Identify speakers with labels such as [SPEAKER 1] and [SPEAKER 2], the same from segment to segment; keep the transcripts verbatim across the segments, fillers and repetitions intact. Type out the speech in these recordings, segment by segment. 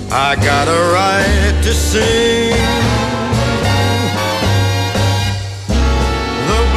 [SPEAKER 1] I got a right to sing the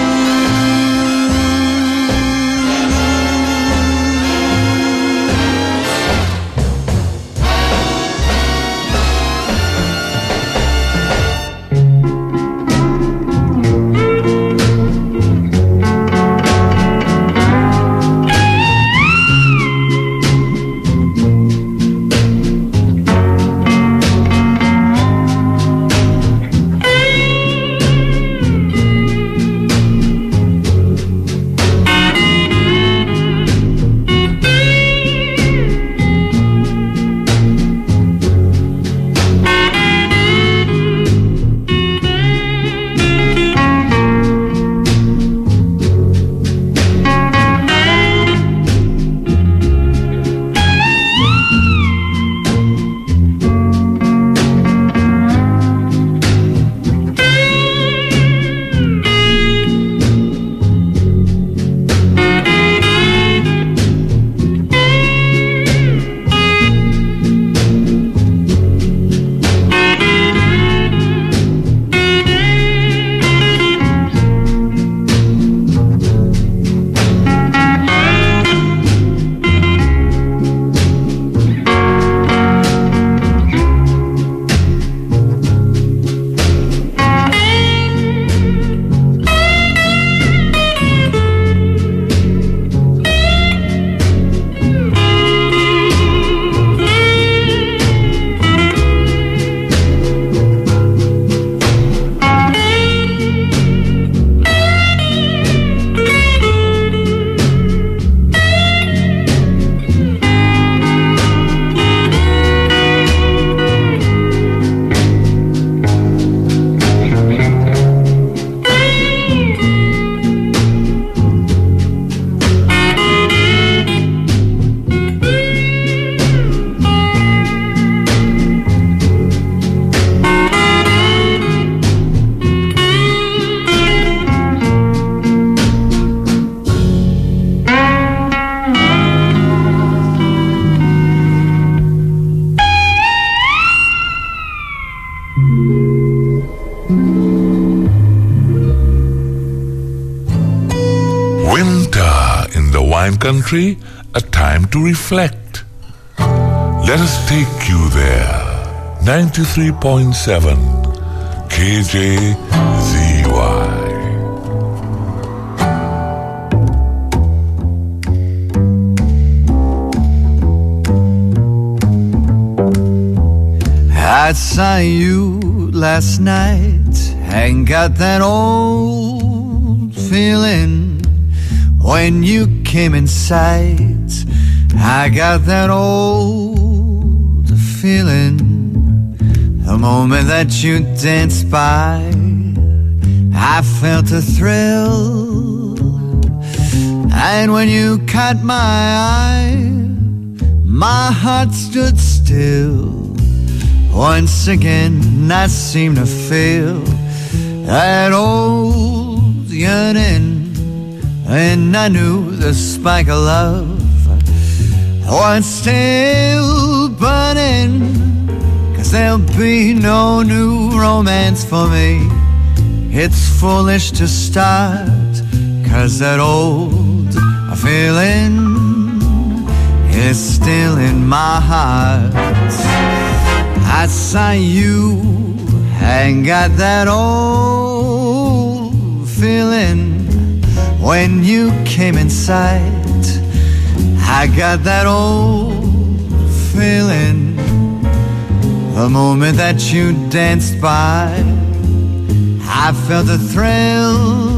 [SPEAKER 2] Country, a time to reflect. Let us take you there. ninety-three point seven K J Z Y.
[SPEAKER 3] I saw you last night and got that old feeling when you came in sight. I got that old feeling the moment that you danced by. I felt a thrill, and when you caught my eye, my heart stood still. Once again I seemed to feel that old yearning, and I knew the spark of love was still burning. 'Cause there'll be no new romance for me. It's foolish to start, 'cause that old feeling is still in my heart. I saw you and got that old feeling when you came in sight. I got that old feeling the moment that you danced by. I felt a thrill,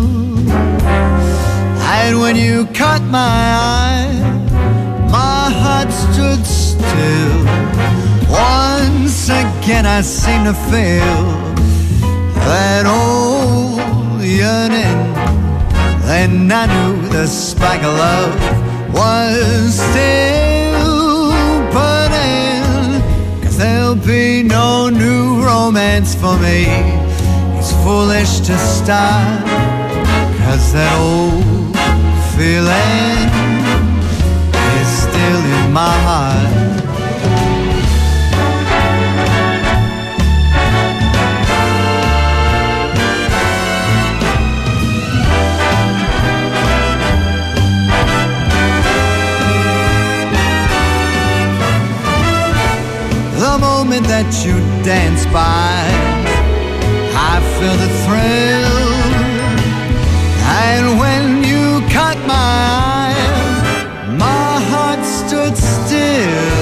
[SPEAKER 3] and when you caught my eye, my heart stood still. Once again I seem to feel that old yearning, and I knew the spark of love was still burning. 'Cause there'll be no new romance for me. It's foolish to start, 'cause that old feeling is still in my heart. moment that you dance by, I feel the thrill. And when you caught my eye, my heart stood still.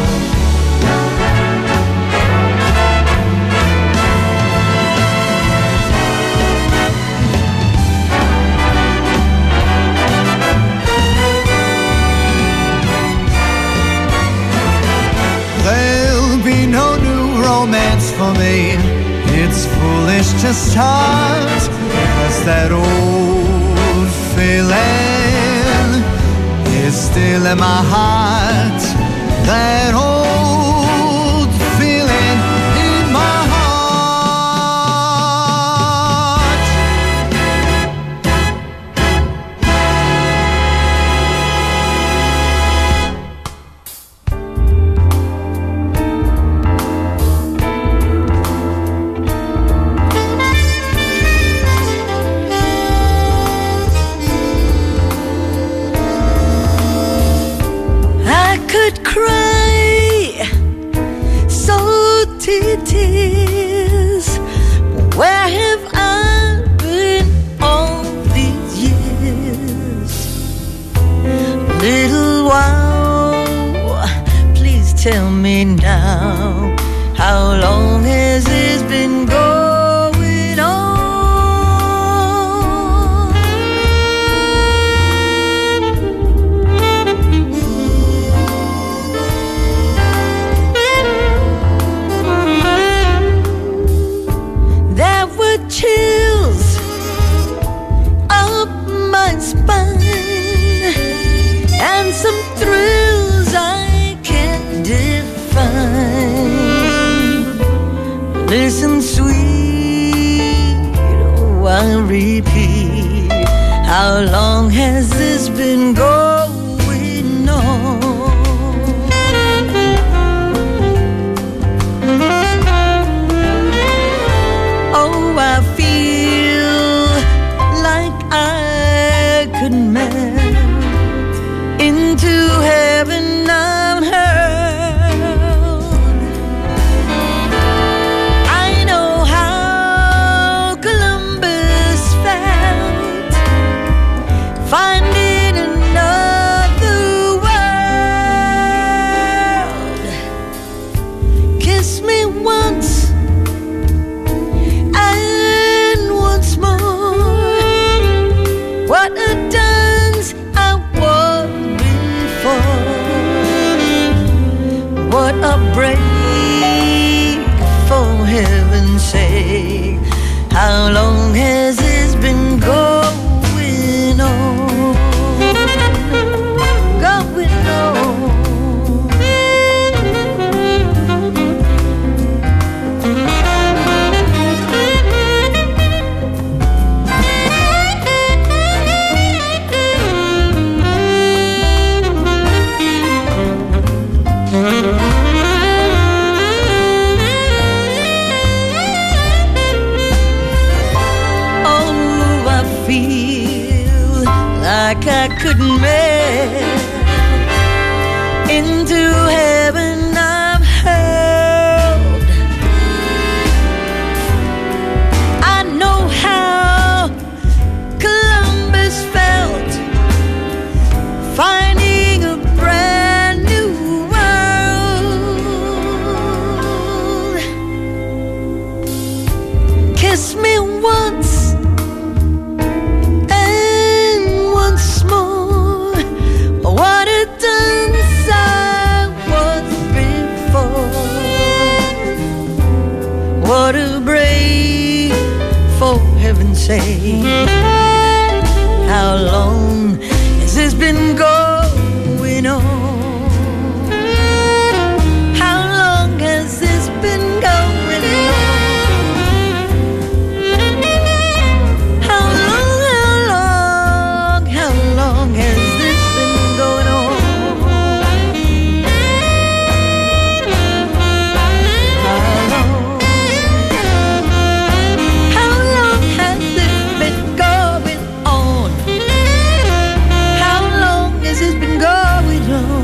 [SPEAKER 3] There'll be no new romance for me. It's foolish to start, 'cause that old feeling is still in my heart. That old feeling in my heart.
[SPEAKER 4] I could cry salty tears. Where have I been all these years? Little while, please tell me now, how long has this been going on? There were chills up my spine and some thrills I can't define. Listen, sweet, oh, I'll repeat. How long has this been going on? Oh, I feel like I could melt into heaven unheard. I know how Columbus felt, finding another world. Kiss me once and once more. What a dance I was before. What a break, for heaven's sake. How long has this been going on? Going on. Oh, I feel like I could melt into heaven I've heard. I know how Columbus felt, finding a brand new world. Kiss me once and once more. What a dance I was before. What a break, for heaven's sake. How long has this been going on? How long has this been going on? How long, how long, how long has this been going on? How long, how long has this been going on? How long has this been going on?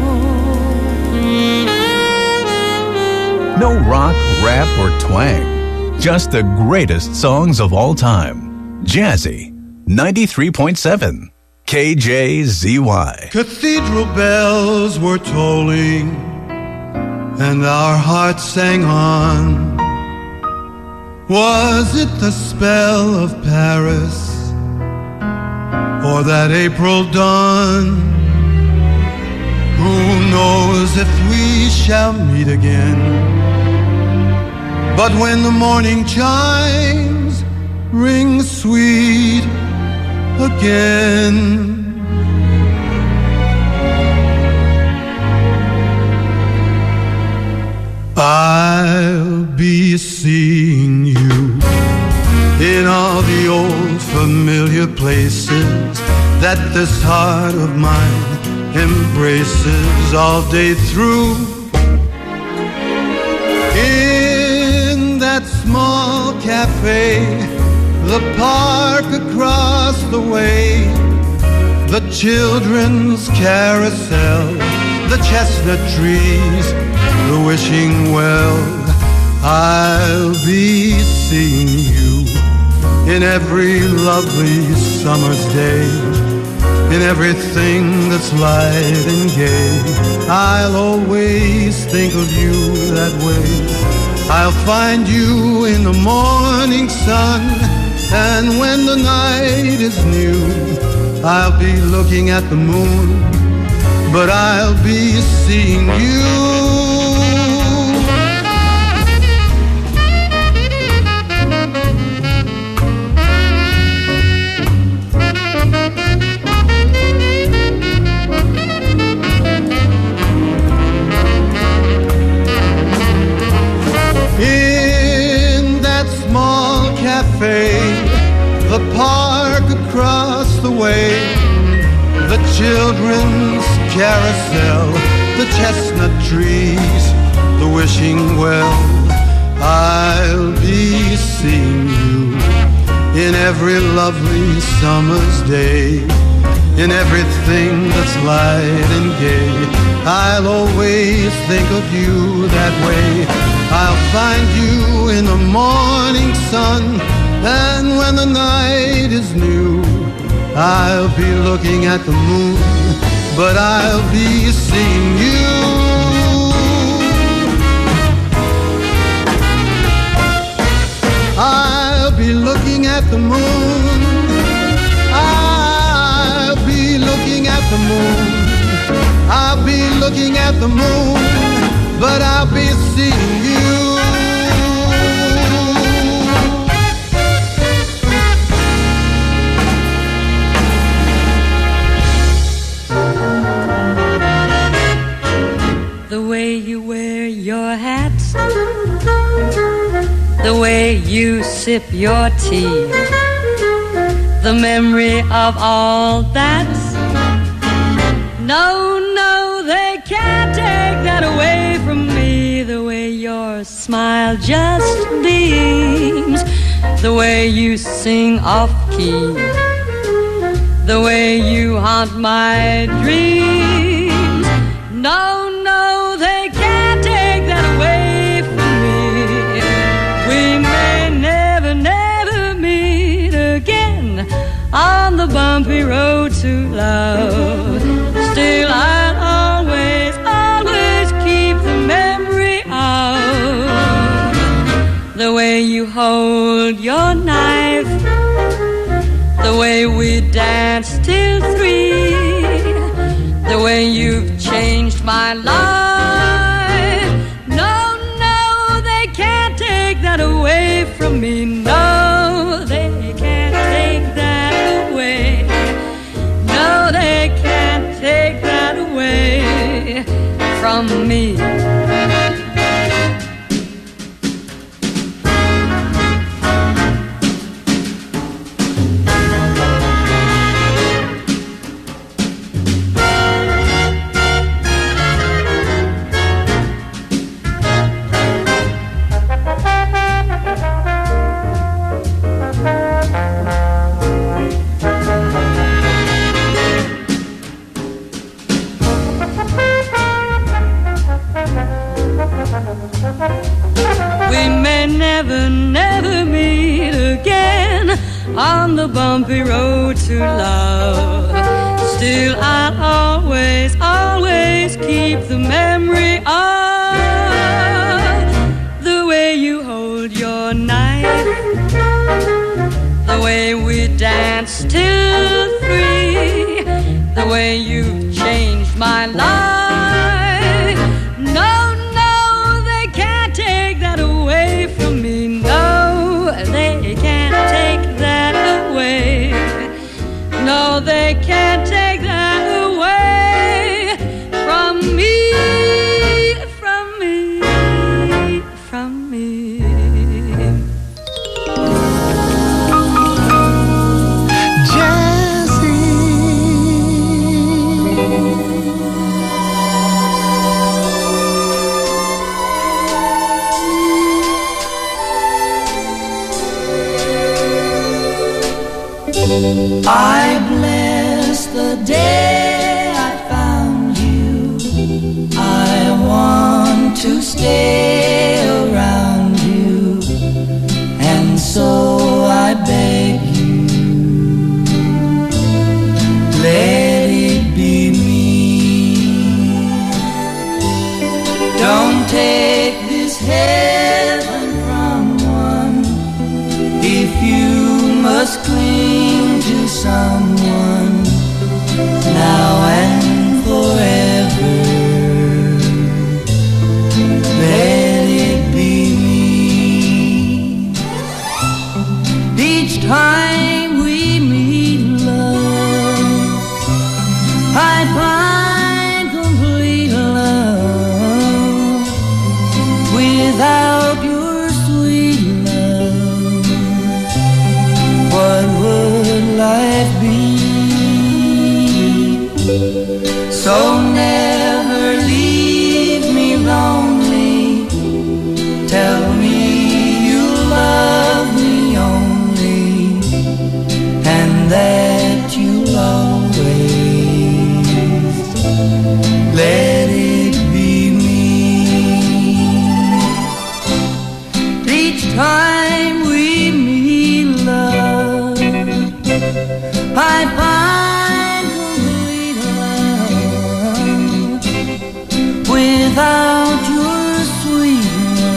[SPEAKER 5] No rock, rap, or twang. Just the greatest songs of all time. Jazzy, ninety-three point seven, K J Z Y.
[SPEAKER 3] Cathedral bells were tolling, and our hearts sang on. Was it the spell of Paris, or that April dawn? Who knows if we shall meet again? But when the morning chimes ring sweet again, I'll be seeing you in all the old familiar places that this heart of mine embraces all day through. In that small cafe, the park across the way, the children's carousel, the chestnut trees, the wishing well. I'll be seeing you in every lovely summer's day, in everything that's light and gay. I'll always think of you that way. I'll find you in the morning sun, and when the night is new, I'll be looking at the moon, but I'll be seeing you. In that small cafe, the park across the way, the children's carousel, the chestnut trees, the wishing well. I'll be seeing you in every lovely summer's day, in everything that's light and gay. I'll always think of you that way. I'll find you in the morning sun, and when the night is new, I'll be looking at the moon, but I'll be seeing you. I'll be looking at the moon. I'll be looking at the moon. I'll be looking at the moon, but I'll be seeing you.
[SPEAKER 4] The way you wear your hat, the way you sip your tea, the memory of all that. No, no, they can't take that away from me. The way your smile just beams, the way you sing off-key, the way you haunt my dreams. No, no, they can't take that away from me. We may never, never meet again on the bumpy road to love. Still, I'll always, always keep the memory of the way you hold your knife, the way we danced till three, the way you've changed my life. No, no, they can't take that away from me. No, they can't take that away. No, they can't take that away from me. We may never, never meet again on the bumpy road to love. Still, I'll always, always keep the memory of the way you hold your knife, the way we danced till three, the way you've changed my life. No, no, they can't take that away from me. No, they can't take that away. No, they can't take that away from me, from me, from me.
[SPEAKER 6] I bless the day I found you. I want to stay around you, and so I beg you, let it be me. Don't take this heaven from one if you must cling to someone now and forever. Let it be me. Each time we meet, love, I find complete love without your sweet love. What would life be? So never leave me lonely. Tell me you love me only, and that you'll always let it be me. Each time we meet, love, I find complete love without your sweet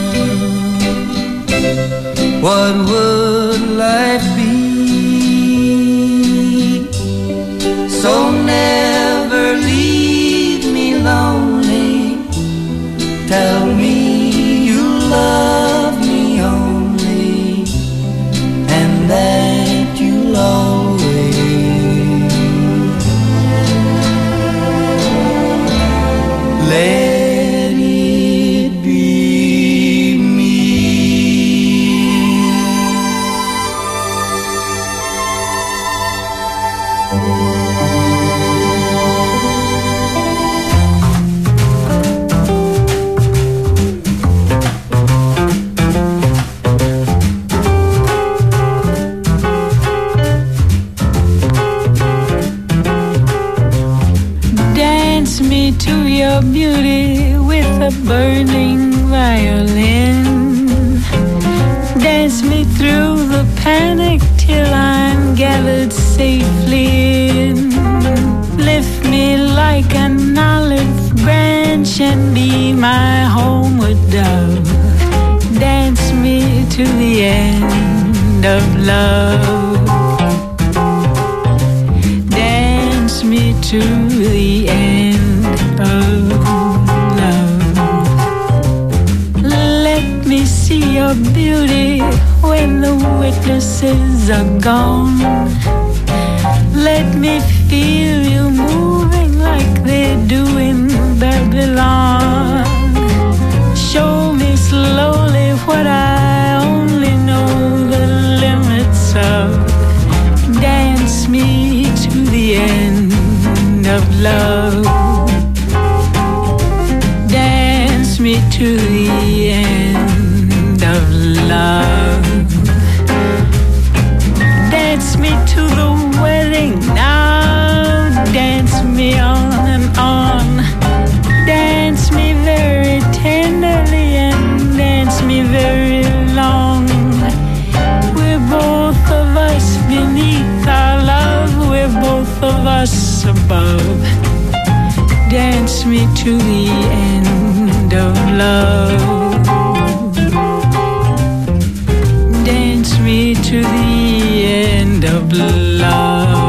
[SPEAKER 6] love. What would life be? So never leave me lonely. Tell me you love me only, and that you'll always let it be me.
[SPEAKER 7] Dance me to your beauty with a burning violin. Dance me through the panic till I'm gathered safely in. Lift me like an olive branch and be my homeward dove. Dance me to the end of love. Dance me to the end of love. Let me see your beauty when the witnesses are gone. Let me feel you moving like they do in Babylon. Show me slowly what I only know the limits of. Dance me to the end of love. Dance me to the end of love. Dance me to the wedding now. Dance me on and on. Dance me very tenderly us above. Dance me to the end of love. Dance me to the end of love.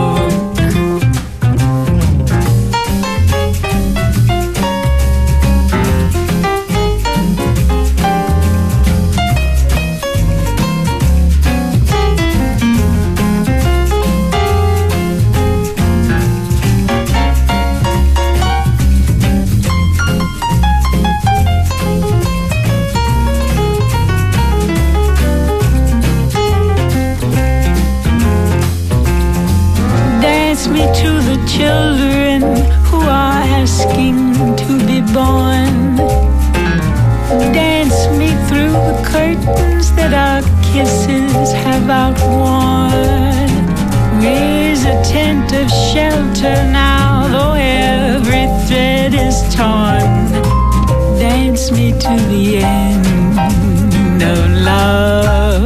[SPEAKER 7] Children who are asking to be born. Dance me through the curtains that our kisses have outworn. Raise a tent of shelter now, though every thread is torn. Dance me to the end of love.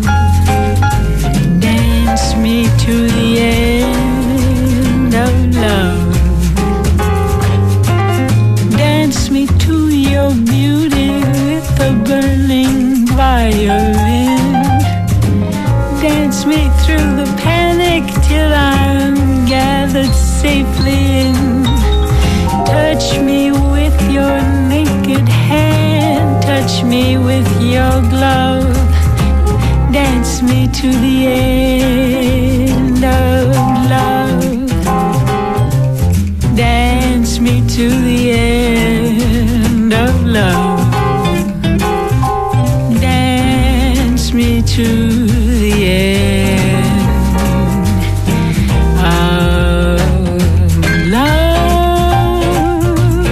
[SPEAKER 7] Dance me to the end of love. Dance me to your beauty with a burning violin. Dance me through the panic till I'm gathered safely in. Touch me with your naked hand. Touch me with your glove. Dance me to the end of love. Dance me to the end of love. Dance me to the end of love.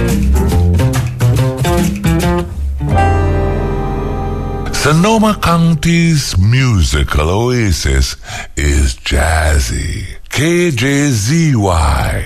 [SPEAKER 2] Sonoma County's musical oasis is Jazzy. K J Z Y.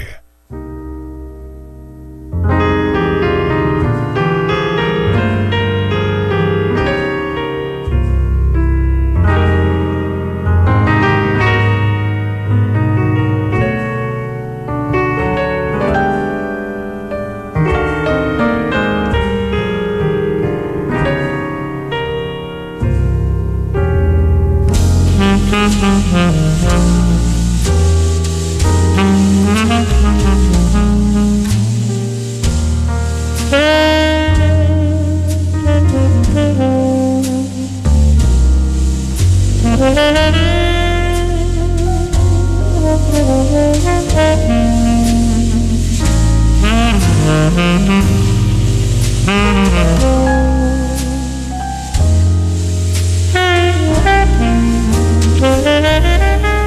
[SPEAKER 8] Thank you.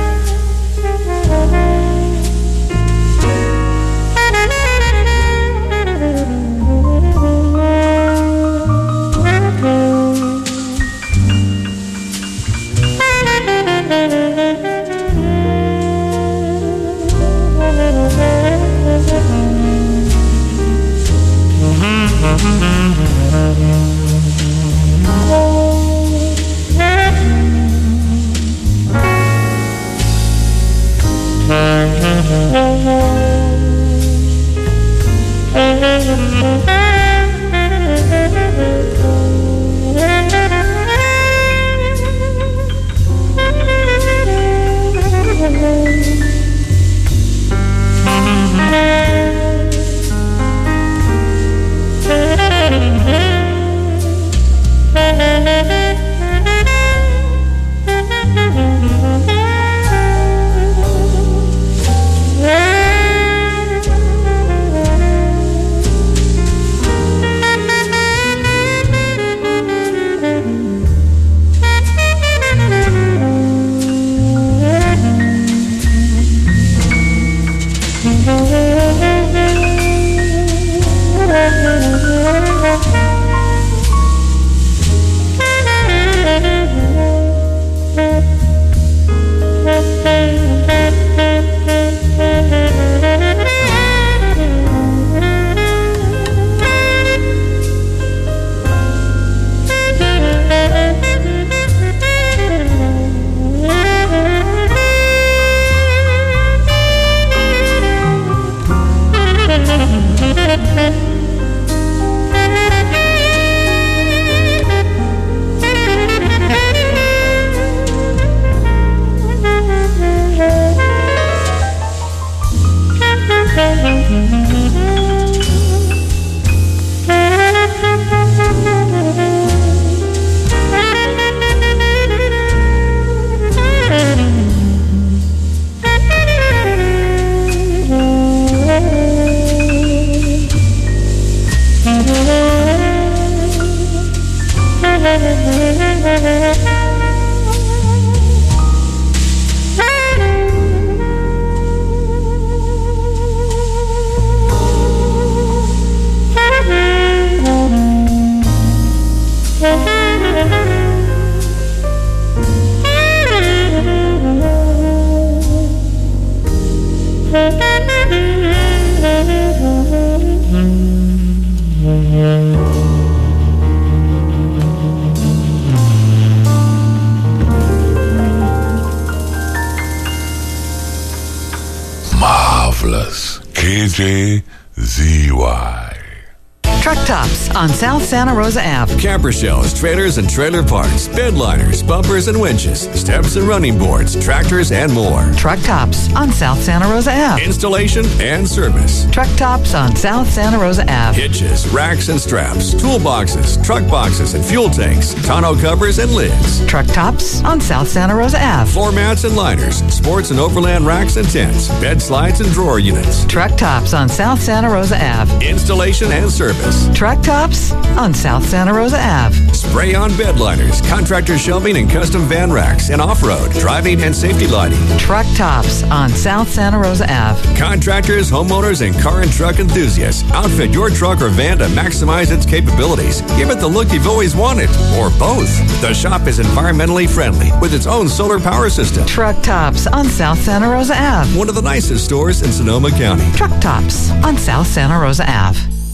[SPEAKER 2] Marvelous. K J Z Y.
[SPEAKER 8] Truck Tops on South Santa Rosa Ave.
[SPEAKER 9] Camper shells, trailers and trailer parts, bed liners, bumpers and winches, steps and running boards, tractors and more.
[SPEAKER 8] Truck Tops on South Santa Rosa Ave.
[SPEAKER 9] Installation and service.
[SPEAKER 8] Truck Tops on South Santa Rosa Ave.
[SPEAKER 9] Hitches, racks and straps, toolboxes, truck boxes and fuel tanks, tonneau covers and lids.
[SPEAKER 8] Truck Tops on South Santa Rosa Ave.
[SPEAKER 9] Floor mats and liners, sports and overland racks and tents, bed slides and drawer units.
[SPEAKER 8] Truck Tops on South Santa Rosa Ave.
[SPEAKER 9] Installation and service.
[SPEAKER 8] Truck Tops on South Santa Rosa Ave.
[SPEAKER 9] Spray on bed liners, contractor shelving and custom van racks, and off-road, driving and safety lighting.
[SPEAKER 8] Truck Tops on South Santa Rosa Ave.
[SPEAKER 9] Contractors, homeowners, and car and truck enthusiasts. Outfit your truck or van to maximize its capabilities. Give it the look you've always wanted, or both. The shop is environmentally friendly with its own solar power system.
[SPEAKER 8] Truck Tops on South Santa Rosa Ave.
[SPEAKER 9] One of the nicest stores in Sonoma County.
[SPEAKER 8] Truck Tops on South Santa Rosa Ave.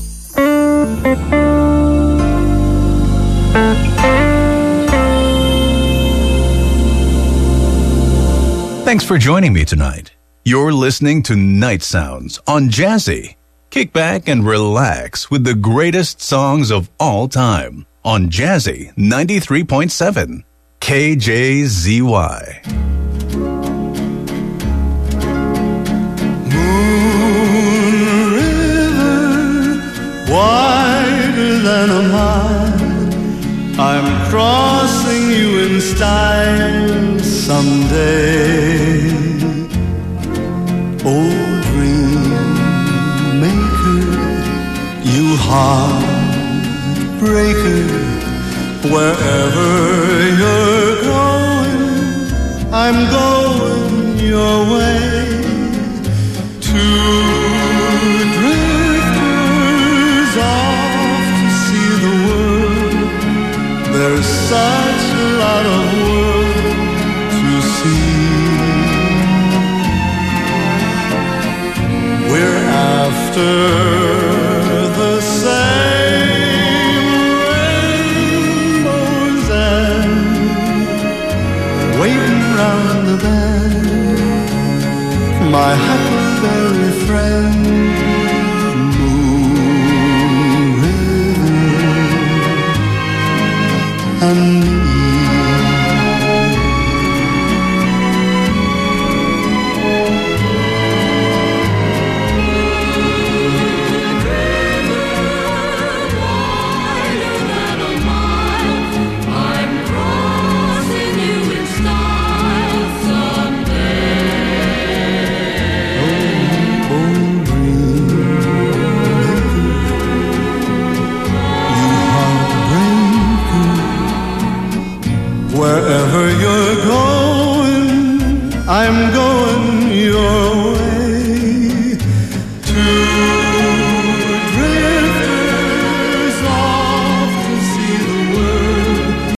[SPEAKER 5] Thanks for joining me tonight. You're listening to Night Sounds on Jazzy. Kick back and relax with the greatest songs of all time on Jazzy ninety-three point seven K J Z Y.
[SPEAKER 3] Moon River, wider than a mile, I'm crossing you in style someday. Oh, dream maker, you heartbreaker, wherever you're going, I'm going your way. Two drifters off to see the world. There's such a lot of world to see. We're after the same rainbow's end, waiting round the bend, my huckleberry friend. Moon River and me. Wherever you're going, I'm going